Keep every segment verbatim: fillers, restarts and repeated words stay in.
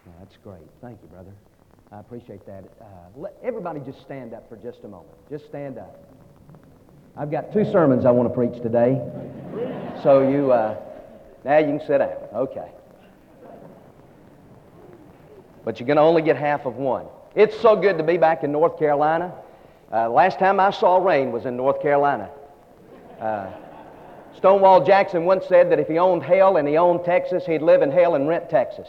That's great. Thank you, brother. I appreciate that. Uh, let everybody just stand up for just a moment. Just stand up. I've got two sermons I want to preach today. So you, uh, now you can sit down. Okay. But you're going to only get half of one. It's so good to be back in North Carolina. Uh, last time I saw rain was in North Carolina. Uh, Stonewall Jackson once said that if he owned hell and he owned Texas, he'd live in hell and rent Texas.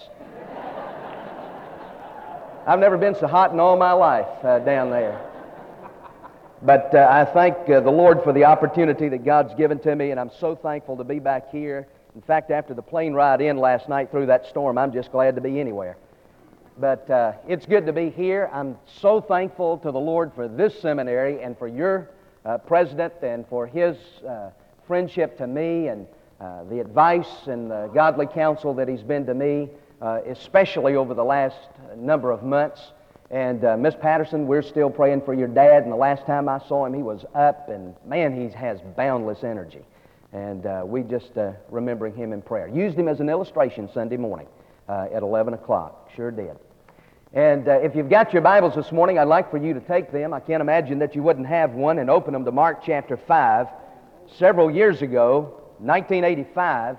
I've never been so hot in all my life uh, down there. But uh, I thank uh, the Lord for the opportunity that God's given to me, and I'm so thankful to be back here. In fact, after the plane ride in last night through that storm, I'm just glad to be anywhere. But uh, it's good to be here. I'm so thankful to the Lord for this seminary and for your uh, president and for his uh, friendship to me and uh, the advice and the godly counsel that he's been to me, uh, especially over the last number of months. And uh, Miss Patterson, we're still praying for your dad, and the last time I saw him, he was up, and man, he has boundless energy. And uh, we just uh, remembering him in prayer. Used him as an illustration Sunday morning uh, at eleven o'clock. Sure did. And uh, if you've got your Bibles this morning, I'd like for you to take them. I can't imagine that you wouldn't have one, and open them to Mark chapter five. Several years ago, nineteen eighty-five,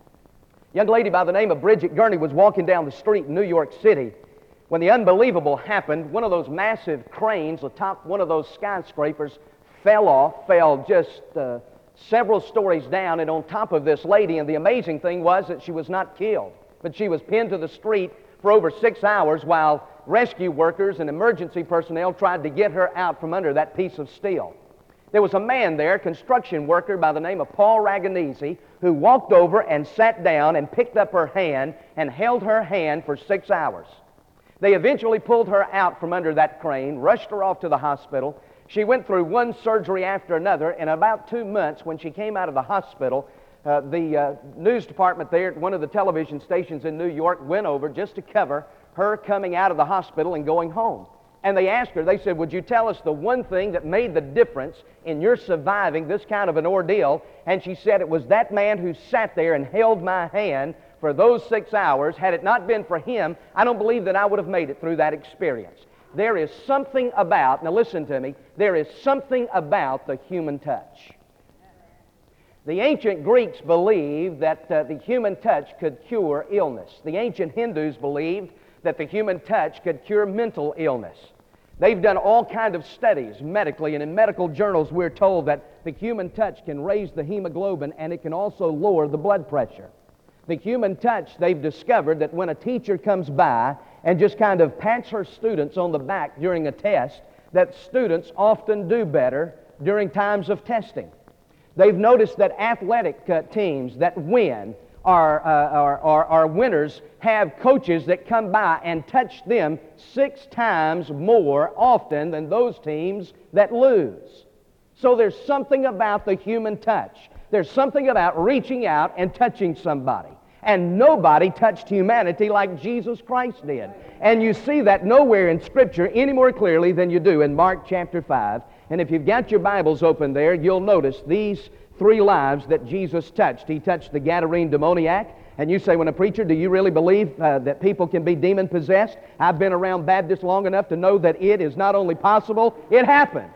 a young lady by the name of Bridget Gurney was walking down the street in New York City when the unbelievable happened. One of those massive cranes atop one of those skyscrapers fell off, fell just uh, several stories down and on top of this lady. And the amazing thing was that she was not killed, but she was pinned to the street for over six hours while rescue workers and emergency personnel tried to get her out from under that piece of steel. There was a man there, a construction worker by the name of Paul Raganese, who walked over and sat down and picked up her hand and held her hand for six hours. They eventually pulled her out from under that crane, rushed her off to the hospital. She went through one surgery after another. In about two months, when she came out of the hospital, uh, the uh, news department there at one of the television stations in New York went over just to cover her coming out of the hospital and going home. And they asked her, they said, would you tell us the one thing that made the difference in your surviving this kind of an ordeal? And she said, it was that man who sat there and held my hand for those six hours. Had it not been for him, I don't believe that I would have made it through that experience. There is something about, now listen to me, there is something about the human touch. The ancient Greeks believed that uh, the human touch could cure illness. The ancient Hindus believed that the human touch could cure mental illness. They've done all kinds of studies medically, and in medical journals we're told that the human touch can raise the hemoglobin and it can also lower the blood pressure. The human touch, they've discovered that when a teacher comes by and just kind of pats her students on the back during a test, that students often do better during times of testing. They've noticed that athletic uh, teams that win Our, uh, our, our, our winners have coaches that come by and touch them six times more often than those teams that lose. So there's something about the human touch. There's something about reaching out and touching somebody. And nobody touched humanity like Jesus Christ did. And you see that nowhere in Scripture any more clearly than you do in Mark chapter five. And if you've got your Bibles open there, you'll notice these three lives that Jesus touched. He touched the Gadarene demoniac. And you say, when a preacher, do you really believe uh, that people can be demon-possessed? I've been around Baptists long enough to know that it is not only possible, it happens.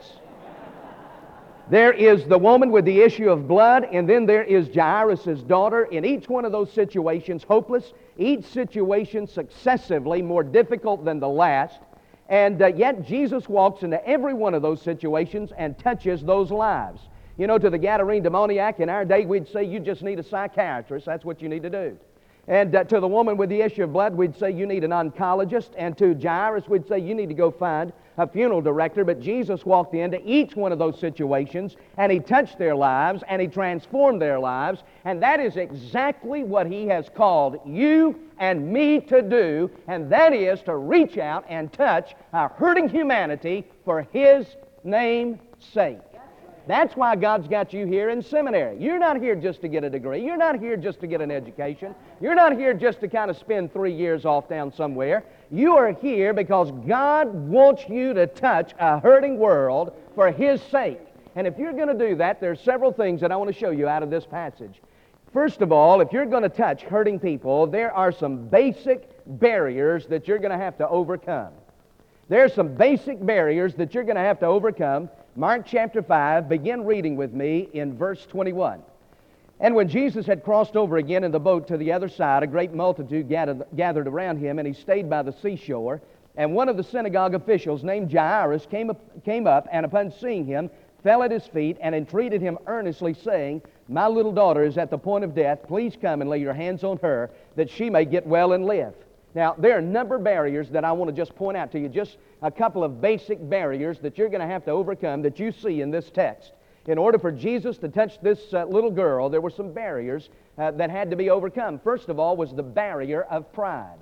There is the woman with the issue of blood, and then there is Jairus' daughter. In each one of those situations, hopeless. Each situation successively more difficult than the last. And uh, yet Jesus walks into every one of those situations and touches those lives. You know, to the Gadarene demoniac in our day, we'd say you just need a psychiatrist. That's what you need to do. And uh, to the woman with the issue of blood, we'd say you need an oncologist. And to Jairus, we'd say you need to go find a funeral director. But Jesus walked into each one of those situations, and He touched their lives, and He transformed their lives. And that is exactly what He has called you and me to do, and that is to reach out and touch our hurting humanity for His name's sake. That's why God's got you here in seminary. You're not here just to get a degree. You're not here just to get an education. You're not here just to kind of spend three years off down somewhere. You are here because God wants you to touch a hurting world for His sake. And if you're going to do that, there's several things that I want to show you out of this passage. First of all, if you're going to touch hurting people, there are some basic barriers that you're going to have to overcome. There are some basic barriers that you're going to have to overcome. Mark chapter five, begin reading with me in verse twenty-one. And when Jesus had crossed over again in the boat to the other side, a great multitude gathered, gathered around him, and he stayed by the seashore. And one of the synagogue officials, named Jairus, came up, came up and upon seeing him, fell at his feet and entreated him earnestly, saying, My little daughter is at the point of death. Please come and lay your hands on her, that she may get well and live. Now, there are a number of barriers that I want to just point out to you, just a couple of basic barriers that you're going to have to overcome that you see in this text. In order for Jesus to touch this uh, little girl, there were some barriers uh, that had to be overcome. First of all was the barrier of pride.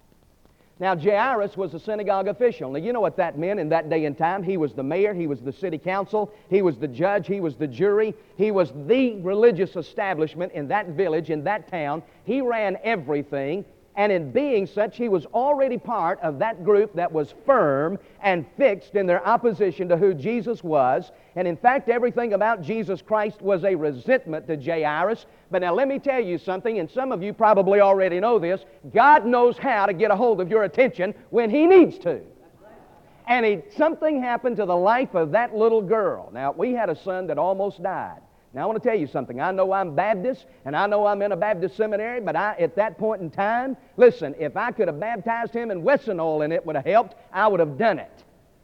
Now, Jairus was a synagogue official. Now, you know what that meant in that day and time. He was the mayor, he was the city council, he was the judge, he was the jury, he was the religious establishment in that village, in that town. He ran everything. And in being such, he was already part of that group that was firm and fixed in their opposition to who Jesus was. And in fact, everything about Jesus Christ was a resentment to Jairus. But now let me tell you something, and some of you probably already know this. God knows how to get a hold of your attention when He needs to. And he, something happened to the life of that little girl. Now, we had a son that almost died. Now, I want to tell you something. I know I'm Baptist, and I know I'm in a Baptist seminary, but I, at that point in time, listen, if I could have baptized him in Wesson oil and it would have helped, I would have done it.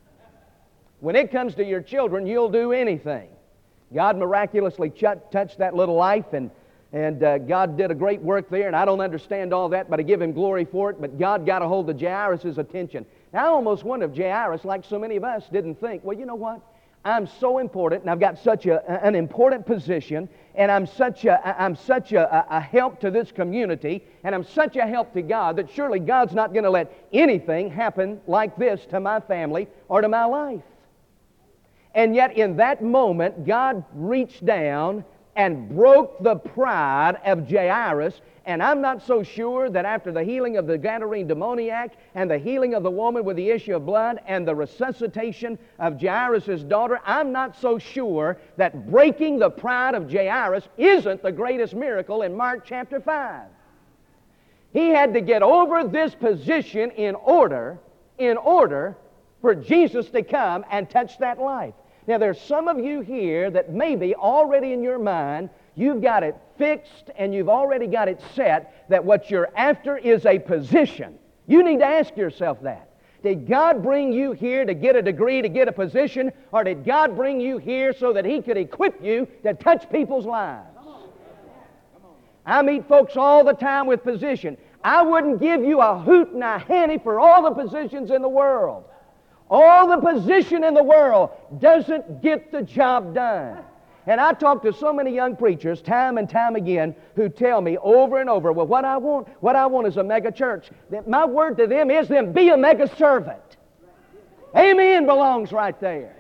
When it comes to your children, you'll do anything. God miraculously ch- touched that little life, and, and uh, God did a great work there, and I don't understand all that, but I give Him glory for it, but God got a hold of Jairus' attention. Now, I almost wonder if Jairus, like so many of us, didn't think, well, you know what? I'm so important, and I've got such a, an important position, and I'm such a, I'm such a, a help to this community, and I'm such a help to God that surely God's not going to let anything happen like this to my family or to my life. And yet in that moment, God reached down and broke the pride of Jairus. And I'm not so sure that after the healing of the Gadarene demoniac and the healing of the woman with the issue of blood and the resuscitation of Jairus' daughter, I'm not so sure that breaking the pride of Jairus isn't the greatest miracle in Mark chapter five. He had to get over this position in order, in order for Jesus to come and touch that life. Now, there's some of you here that maybe already in your mind you've got it fixed and you've already got it set that what you're after is a position. You need to ask yourself that. Did God bring you here to get a degree, to get a position, or did God bring you here so that He could equip you to touch people's lives? I meet folks all the time with position. I wouldn't give you a hoot and a henny for all the positions in the world. All the position in the world doesn't get the job done. And I talk to so many young preachers time and time again who tell me over and over, well, what I want, what I want is a mega church. My word to them is then be a mega servant. Amen belongs right there.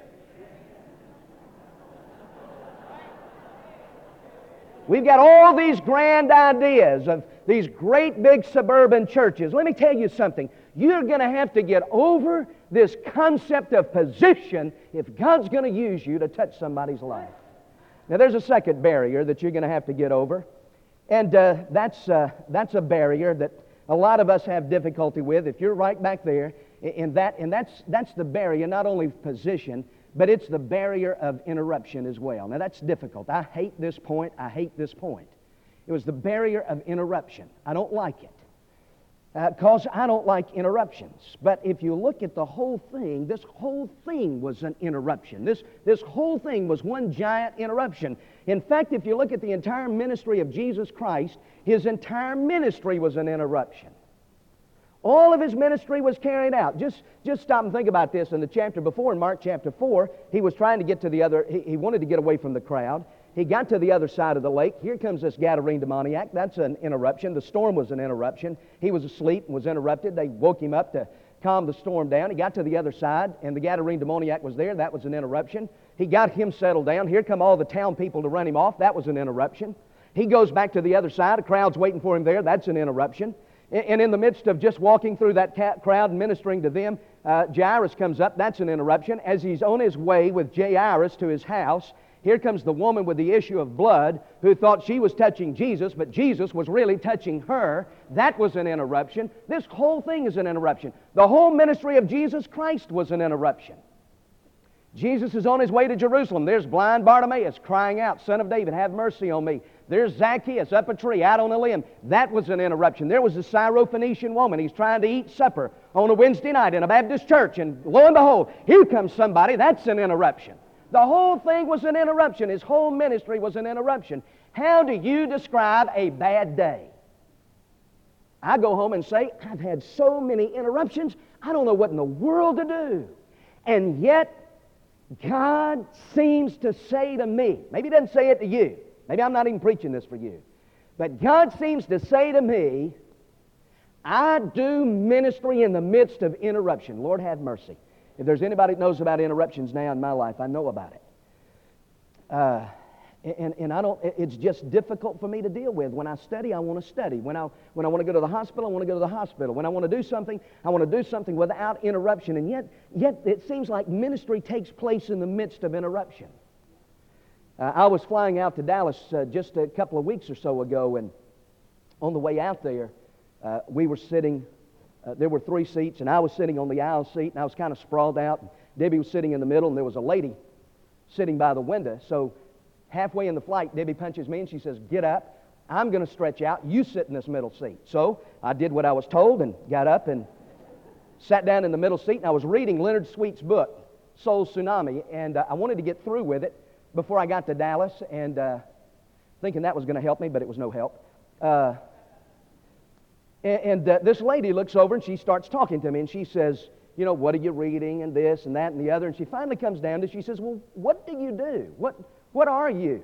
We've got all these grand ideas of these great big suburban churches. Let me tell you something. You're going to have to get over this concept of position if God's going to use you to touch somebody's life. Now, there's a second barrier that you're going to have to get over, and uh, that's, uh, that's a barrier that a lot of us have difficulty with. If you're right back there, in that, and that's, that's the barrier, not only position, but it's the barrier of interruption as well. Now, that's difficult. I hate this point. I hate this point. It was the barrier of interruption. I don't like it. Because uh, I don't like interruptions. But if you look at the whole thing, this whole thing was an interruption. This, this whole thing was one giant interruption. In fact, if you look at the entire ministry of Jesus Christ, His entire ministry was an interruption. All of His ministry was carried out. Just, just stop and think about this. In the chapter before, in Mark chapter four, He was trying to get to the other, he, he wanted to get away from the crowd. He got to the other side of the lake. Here comes this Gadarene demoniac. That's an interruption. The storm was an interruption. He was asleep and was interrupted. They woke him up to calm the storm down. He got to the other side, and the Gadarene demoniac was there. That was an interruption. He got him settled down. Here come all the town people to run him off. That was an interruption. He goes back to the other side. A crowd's waiting for him there. That's an interruption. And in the midst of just walking through that crowd and ministering to them, uh, Jairus comes up. That's an interruption. As he's on his way with Jairus to his house, Here comes the woman with the issue of blood who thought she was touching Jesus, but Jesus was really touching her. That was an interruption. This whole thing is an interruption. The whole ministry of Jesus Christ was an interruption. Jesus is on his way to Jerusalem. There's blind Bartimaeus crying out, Son of David, have mercy on me. There's Zacchaeus up a tree, out on a limb. That was an interruption. There was a Syrophoenician woman. He's trying to eat supper on a Wednesday night in a Baptist church, and lo and behold, here comes somebody. That's an interruption. The whole thing was an interruption. His whole ministry was an interruption. How do you describe a bad day? I go home and say, I've had so many interruptions, I don't know what in the world to do. And yet, God seems to say to me, maybe He doesn't say it to you, maybe I'm not even preaching this for you, but God seems to say to me, I do ministry in the midst of interruption. Lord, have mercy. If there's anybody that knows about interruptions now in my life, I know about it. Uh, and, and I don't, it's just difficult for me to deal with. When I study, I want to study. When I, when I want to go to the hospital, I want to go to the hospital. When I want to do something, I want to do something without interruption. And yet, yet it seems like ministry takes place in the midst of interruption. Uh, I was flying out to Dallas uh, just a couple of weeks or so ago, and on the way out there, uh, we were sitting. Uh, there were three seats, and I was sitting on the aisle seat, and I was kind of sprawled out. And Debbie was sitting in the middle, and there was a lady sitting by the window. So halfway in the flight, Debbie punches me, and she says, get up. I'm going to stretch out. You sit in this middle seat. So I did what I was told and got up and sat down in the middle seat, and I was reading Leonard Sweet's book, Soul Tsunami, and uh, I wanted to get through with it before I got to Dallas, and uh, thinking that was going to help me, but it was no help. Uh, And uh, this lady looks over and she starts talking to me, and she says, you know, what are you reading, and this and that and the other. And she finally comes down to, she says, well, what do you do? What, what are you?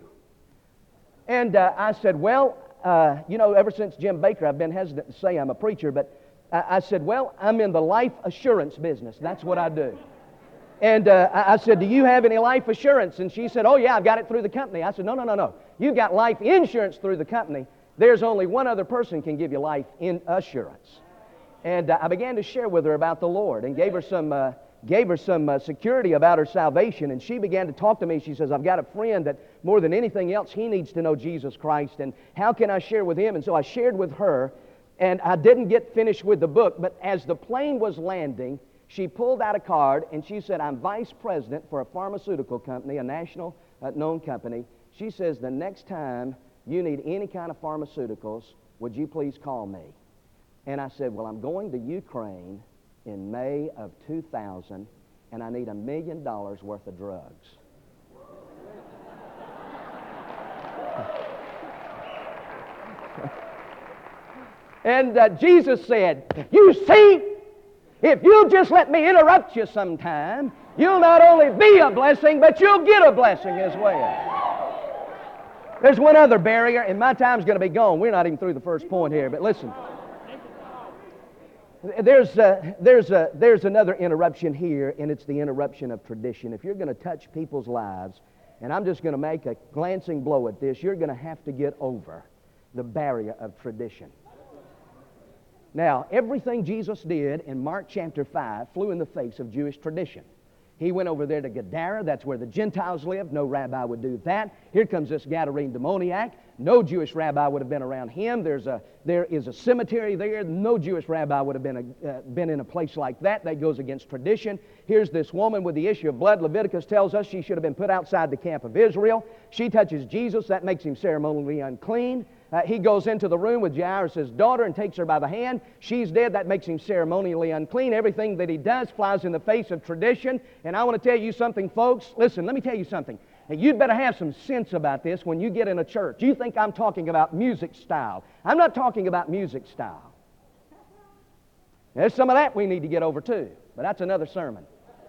And uh, I said, well, uh, you know, ever since Jim Baker, I've been hesitant to say I'm a preacher, but I, I said, well, I'm in the life assurance business. That's what I do. And uh, I, I said, do you have any life assurance? And she said, oh, yeah, I've got it through the company. I said, no, no, no, no. You've got life insurance through the company. There's only one other person can give you life in assurance. And uh, I began to share with her about the Lord and gave her some, uh, gave her some uh, security about her salvation. And she began to talk to me. She says, I've got a friend that more than anything else, he needs to know Jesus Christ. And how can I share with him? And so I shared with her. And I didn't get finished with the book. But as the plane was landing, she pulled out a card and she said, I'm vice president for a pharmaceutical company, a national uh, known company. She says, the next time you need any kind of pharmaceuticals, would you please call me? And I said, well, I'm going to Ukraine in May of two thousand, and I need a million dollars worth of drugs. And uh, Jesus said, you see, if you'll just let me interrupt you sometime, you'll not only be a blessing, but you'll get a blessing as well. There's one other barrier, and my time's going to be gone. We're not even through the first point here, but listen. There's, uh, there's, uh, there's another interruption here, and it's the interruption of tradition. If you're going to touch people's lives, and I'm just going to make a glancing blow at this, you're going to have to get over the barrier of tradition. Now, everything Jesus did in Mark chapter five flew in the face of Jewish tradition. He went over there to Gadara. That's where the Gentiles lived. No rabbi would do that. Here comes this Gadarene demoniac. No Jewish rabbi would have been around him. There's a, there is a cemetery there. No Jewish rabbi would have been, a, uh, been in a place like that. That goes against tradition. Here's this woman with the issue of blood. Leviticus tells us she should have been put outside the camp of Israel. She touches Jesus. That makes him ceremonially unclean. Uh, he goes into the room with Jairus' daughter and takes her by the hand. She's dead. That makes him ceremonially unclean. Everything that he does flies in the face of tradition. And I want to tell you something, folks. Listen, let me tell you something. Now, you'd better have some sense about this when you get in a church. You think I'm talking about music style. I'm not talking about music style. There's some of that we need to get over too, but that's another sermon.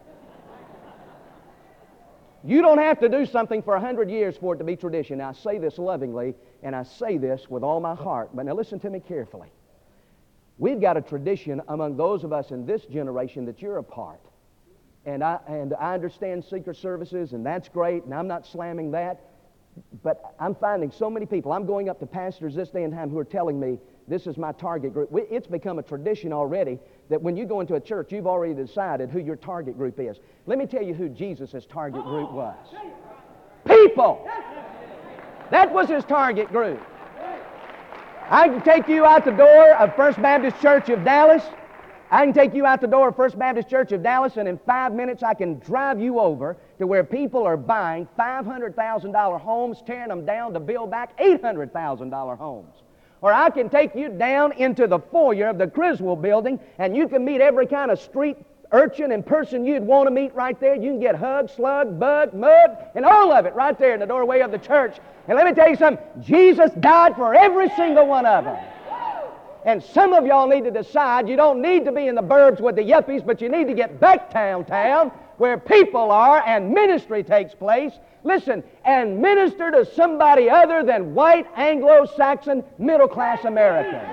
You don't have to do something for a hundred years for it to be tradition. Now, I say this lovingly, and I say this with all my heart, but now listen to me carefully. We've got a tradition among those of us in this generation that you're a part. And I, and I understand secret services, and that's great, and I'm not slamming that, but I'm finding so many people, I'm going up to pastors this day and time who are telling me, this is my target group. It's become a tradition already that when you go into a church, you've already decided who your target group is. Let me tell you who Jesus' target group was. people. That was his target group. I can take you out the door of First Baptist Church of Dallas. I can take you out the door of First Baptist Church of Dallas, and in five minutes I can drive you over to where people are buying five hundred thousand dollar homes, tearing them down to build back eight hundred thousand dollar homes. Or I can take you down into the foyer of the Criswell building, and you can meet every kind of street urchin and person you'd want to meet right there. You can get hug, slug, bug, mud, and all of it right there in the doorway of the church. And let me tell you something, Jesus died for every single one of them. And some of y'all need to decide you don't need to be in the burbs with the yuppies, but you need to get back downtown where people are and ministry takes place. Listen, and minister to somebody other than white, Anglo-Saxon, middle-class Americans.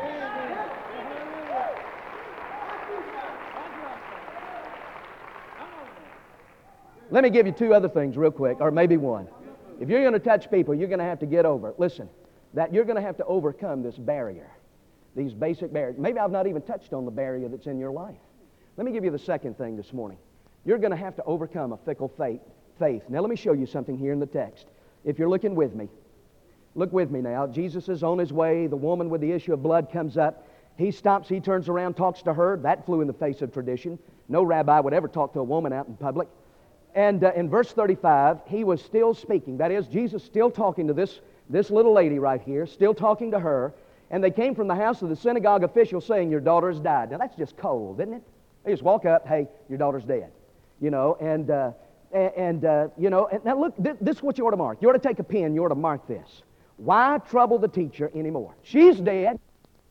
Let me give you two other things real quick, or maybe one. If you're going to touch people, you're going to have to get over, listen, that you're going to have to overcome this barrier, these basic barriers. Maybe I've not even touched on the barrier that's in your life. Let me give you the second thing this morning. You're going to have to overcome a fickle faith. faith. Now let me show you something here in the text. If you're looking with me, look with me now. Jesus is on his way. The woman with the issue of blood comes up. He stops, he turns around, talks to her. That flew in the face of tradition. No rabbi would ever talk to a woman out in public. And uh, in verse thirty-five, he was still speaking. That is, Jesus still talking to this, this little lady right here, still talking to her. And they came from the house of the synagogue official saying, your daughter has died. Now that's just cold, isn't it? They just walk up, hey, your daughter's dead. You know, and, uh, and uh, you know, and now look, this, this is what you ought to mark. You ought to take a pen, you ought to mark this. Why trouble the teacher anymore? She's dead.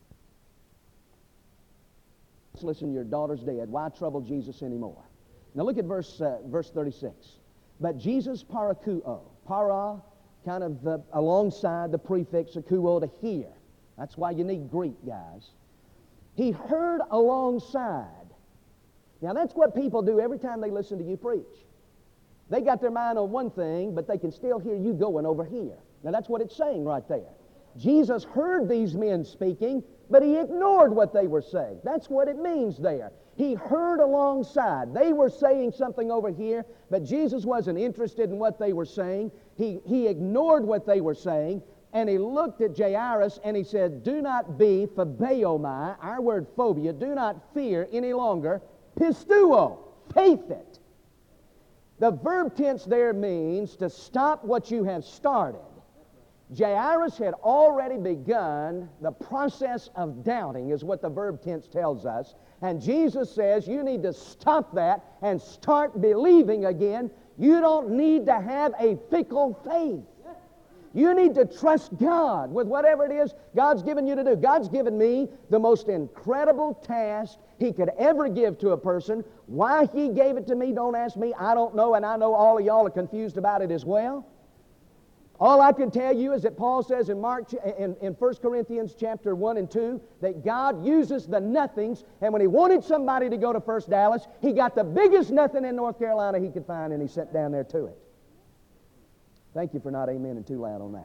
Listen, your daughter's dead. Why trouble Jesus anymore? Now look at verse, uh, verse thirty-six. But Jesus parakuo, para, kind of uh, alongside the prefix akuo, to hear. That's why you need Greek, guys. He heard alongside. Now that's what people do every time they listen to you preach. They got their mind on one thing, but they can still hear you going over here. Now that's what it's saying right there. Jesus heard these men speaking, but he ignored what they were saying. That's what it means there. He heard alongside. They were saying something over here, but Jesus wasn't interested in what they were saying. He, he ignored what they were saying, and he looked at Jairus and he said, do not be phobeomai, our word phobia, do not fear any longer, pistuo, faith it. The verb tense there means to stop what you have started. Jairus had already begun the process of doubting, is what the verb tense tells us. And Jesus says you need to stop that and start believing again. You don't need to have a fickle faith. You need to trust God with whatever it is God's given you to do. God's given me the most incredible task He could ever give to a person. Why He gave it to me, don't ask me. I don't know, and I know all of y'all are confused about it as well. All I can tell you is that Paul says in Mark in, in First Corinthians chapter one and two that God uses the nothings, and when He wanted somebody to go to First Dallas, He got the biggest nothing in North Carolina He could find, and He sent down there to it. Thank you for not amening too loud on that.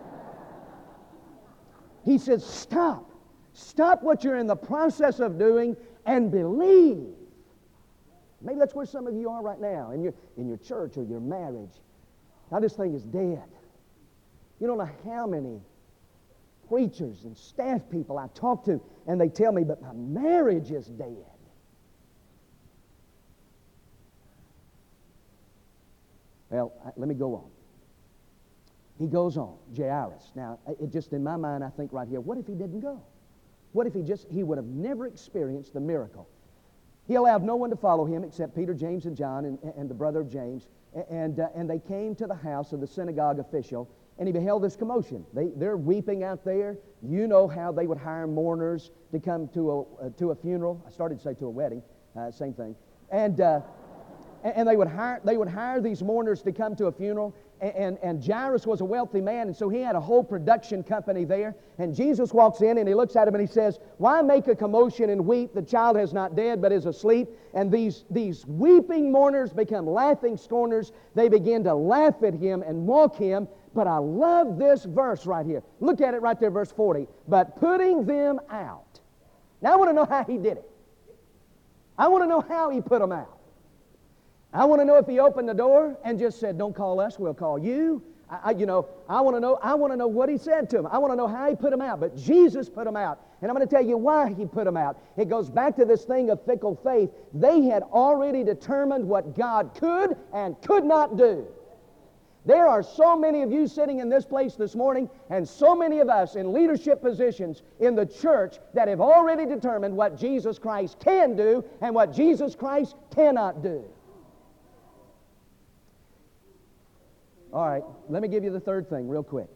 He says, stop. Stop what you're in the process of doing and believe. Maybe that's where some of you are right now, in your, in your church or your marriage. Now this thing is dead. You don't know how many preachers and staff people I talk to, and they tell me, but my marriage is dead. Well, let me go on. He goes on, Jairus. Now, it just in my mind, I think right here, what if he didn't go? What if he just, he would have never experienced the miracle? He allowed no one to follow him except Peter, James, and John, and, and the brother of James. And, uh, and they came to the house of the synagogue official, and he beheld this commotion. They, they're weeping out there. You know how they would hire mourners to come to a, uh, to a funeral. I started to say to a wedding, uh, same thing. And, uh, and they would hire, they would hire these mourners to come to a funeral. And, and Jairus was a wealthy man, and so he had a whole production company there. And Jesus walks in, and he looks at him, and he says, why make a commotion and weep? The child has not dead, but is asleep. And these, these weeping mourners become laughing scorners. They begin to laugh at him and mock him. But I love this verse right here. Look at it right there, verse forty. But putting them out. Now, I want to know how he did it. I want to know how he put them out. I want to know if he opened the door and just said, don't call us, we'll call you. I, I, you know, I want to know, I want to know what he said to them. I want to know how he put them out. But Jesus put them out. And I'm going to tell you why he put them out. It goes back to this thing of fickle faith. They had already determined what God could and could not do. There are so many of you sitting in this place this morning, and so many of us in leadership positions in the church that have already determined what Jesus Christ can do and what Jesus Christ cannot do. All right, let me give you the third thing real quick.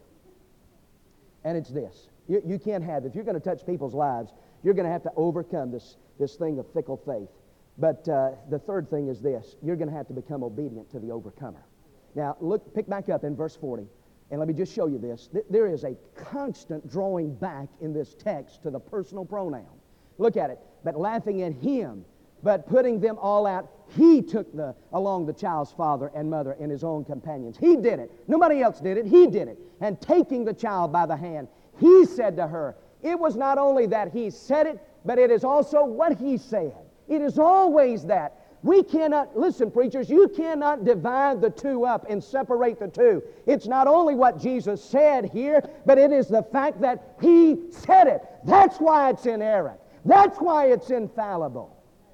And it's this. You, you can't have, if you're going to touch people's lives, you're going to have to overcome this, this thing of fickle faith. But uh, the third thing is this. You're going to have to become obedient to the overcomer. Now, look, pick back up in verse forty, and let me just show you this. There is a constant drawing back in this text to the personal pronoun. Look at it. But laughing at him, but putting them all out, he took the, along the child's father and mother and his own companions. He did it. Nobody else did it. He did it. And taking the child by the hand, he said to her, it was not only that he said it, but it is also what he said. It is always that. We cannot, listen preachers, you cannot divide the two up and separate the two. It's not only what Jesus said here, but it is the fact that he said it. That's why it's inerrant. That's why it's infallible.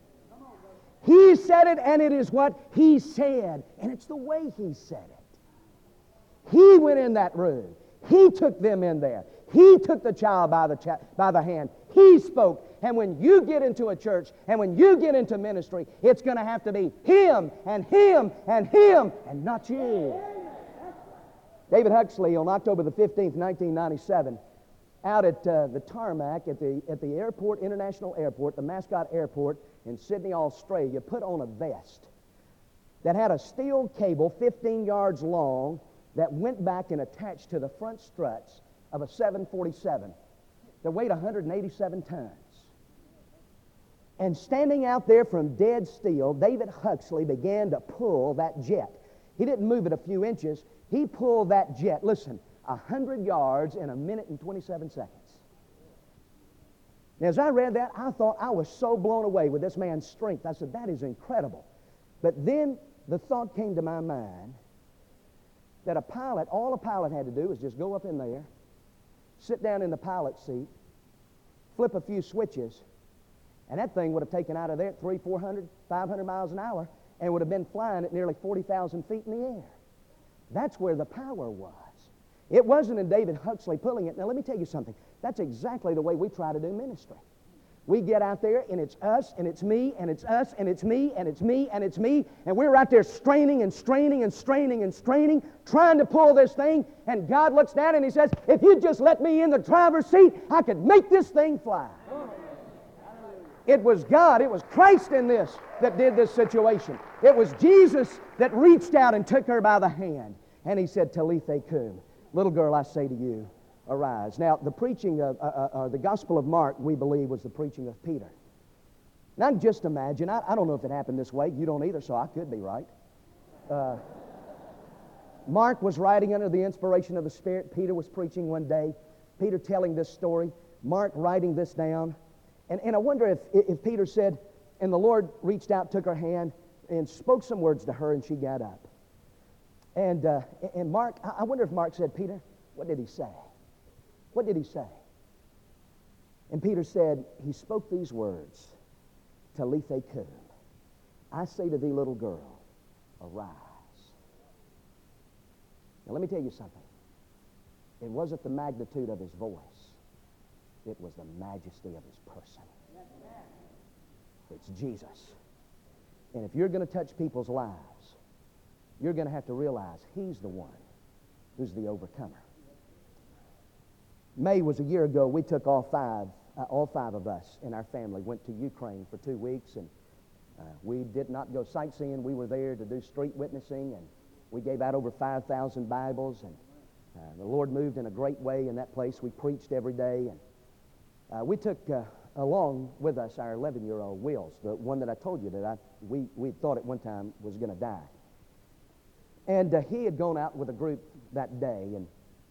He said it, and it is what he said, and it's the way he said it. He went in that room. He took them in there. He took the child by the, cha- by the hand. He spoke. And when you get into a church and when you get into ministry, it's going to have to be him and him and him and not you. David Huxley on October the fifteenth, nineteen ninety-seven, out at uh, the tarmac at the, at the airport, International Airport, the Mascot Airport in Sydney, Australia, put on a vest that had a steel cable fifteen yards long that went back and attached to the front struts of a seven forty-seven that weighed one hundred eighty-seven tons. And standing out there from dead steel, David Huxley began to pull that jet. He didn't move it a few inches. He pulled that jet, listen, one hundred yards in a minute and twenty-seven seconds. Now, as I read that, I thought I was so blown away with this man's strength. I said, that is incredible. But then the thought came to my mind that a pilot, all a pilot had to do was just go up in there, sit down in the pilot seat, flip a few switches, and that thing would have taken out of there at three, four hundred, five hundred miles an hour and would have been flying at nearly forty thousand feet in the air. That's where the power was. It wasn't in David Huxley pulling it. Now, let me tell you something. That's exactly the way we try to do ministry. We get out there, and it's us, and it's me, and it's us, and it's me, and it's me, and it's me, and we're out there straining and straining and straining and straining, trying to pull this thing, and God looks down and He says, if you'd just let me in the driver's seat, I could make this thing fly. It was God, it was Christ in this that did this situation. It was Jesus that reached out and took her by the hand. And He said, Talitha cum, little girl, I say to you, arise. Now, the preaching of, uh, uh, uh, the Gospel of Mark, we believe, was the preaching of Peter. Now, just imagine, I, I don't know if it happened this way. You don't either, so I could be right. Uh, Mark was writing under the inspiration of the Spirit. Peter was preaching one day. Peter telling this story. Mark writing this down. And, and I wonder if, if Peter said, and the Lord reached out, took her hand, and spoke some words to her, and she got up. And, uh, and Mark, I wonder if Mark said, Peter, what did he say? What did he say? And Peter said, he spoke these words, Talitha cum. I say to thee, little girl, arise. Now let me tell you something. It wasn't the magnitude of his voice. It was the majesty of His person. It's Jesus. And if you're going to touch people's lives, you're going to have to realize He's the one who's the overcomer. May was a year ago. We took all five, uh, all five of us in our family, went to Ukraine for two weeks, and uh, we did not go sightseeing. We were there to do street witnessing, and we gave out over five thousand Bibles, and uh, the Lord moved in a great way in that place. We preached every day, and Uh, we took uh, along with us our eleven-year-old Wills, the one that I told you that I, we, we thought at one time was going to die. And uh, he had gone out with a group that day, and,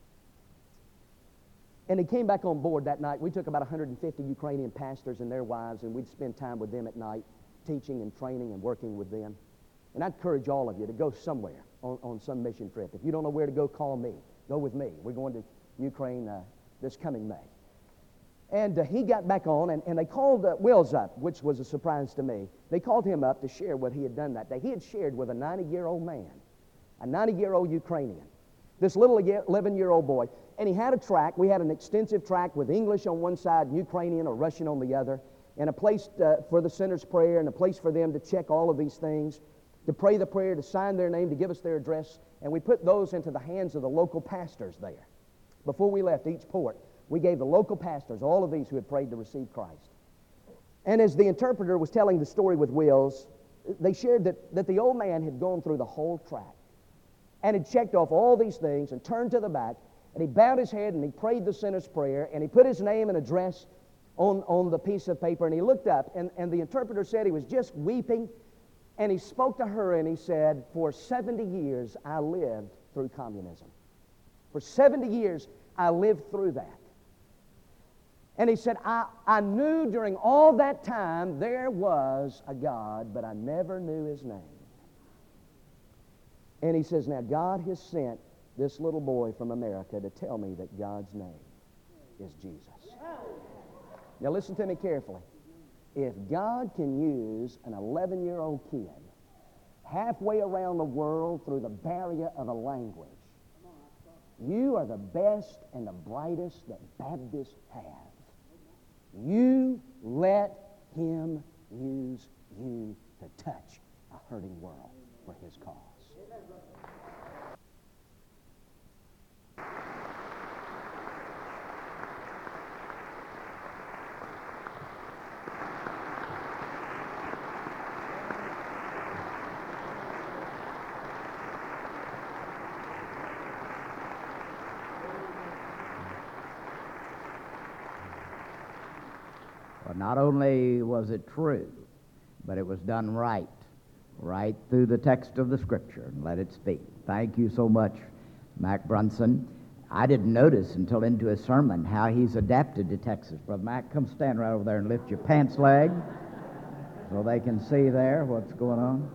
and he came back on board that night. We took about one hundred fifty Ukrainian pastors and their wives, and we'd spend time with them at night, teaching and training and working with them. And I encourage all of you to go somewhere on, on some mission trip. If you don't know where to go, call me. Go with me. We're going to Ukraine uh, this coming May. And uh, he got back on, and, and they called uh, Wills up, which was a surprise to me. They called him up to share what he had done that day. He had shared with a ninety-year-old man, a ninety-year-old Ukrainian, this little eleven-year-old boy. And he had a track. We had an extensive track with English on one side, Ukrainian or Russian on the other, and a place uh, for the sinner's prayer and a place for them to check all of these things, to pray the prayer, to sign their name, to give us their address. And we put those into the hands of the local pastors there. Before we left each port, we gave the local pastors all of these who had prayed to receive Christ. And as the interpreter was telling the story with Wills, they shared that, that the old man had gone through the whole track and had checked off all these things and turned to the back, and he bowed his head and he prayed the sinner's prayer, and he put his name and address on, on the piece of paper, and he looked up, and, and the interpreter said he was just weeping, and he spoke to her and he said, for seventy years I lived through communism. For seventy years I lived through that. And he said, I, I knew during all that time there was a God, but I never knew his name. And he says, now God has sent this little boy from America to tell me that God's name is Jesus. Now listen to me carefully. If God can use an eleven-year-old kid halfway around the world through the barrier of a language, you are the best and the brightest that Baptists have. You let him use you to touch a hurting world for his cause. Well, not only was it true, but it was done right, right through the text of the Scripture, and let it speak. Thank you so much, Mac Brunson. I didn't notice until into his sermon how he's adapted to Texas. Brother Mac, come stand right over there and lift your pants leg so they can see there what's going on.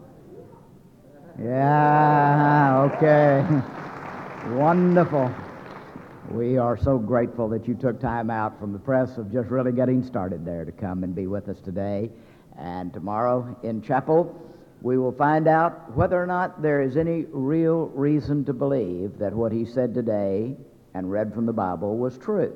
Yeah, okay. Wonderful. We are so grateful that you took time out from the press of just really getting started there to come and be with us today. And tomorrow in chapel, we will find out whether or not there is any real reason to believe that what he said today and read from the Bible was true,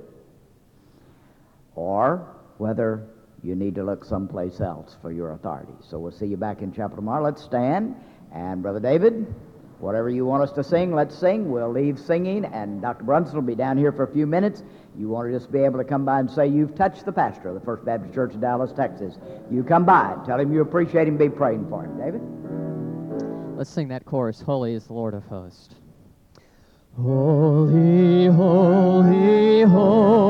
or whether you need to look someplace else for your authority. So we'll see you back in chapel tomorrow. Let's stand, and Brother David, whatever you want us to sing, let's sing. We'll leave singing, and Doctor Brunson will be down here for a few minutes. You want to just be able to come by and say you've touched the pastor of the First Baptist Church of Dallas, Texas. You come by and tell him you appreciate him, be praying for him. David? Let's sing that chorus, Holy is the Lord of Hosts. Holy, holy, holy.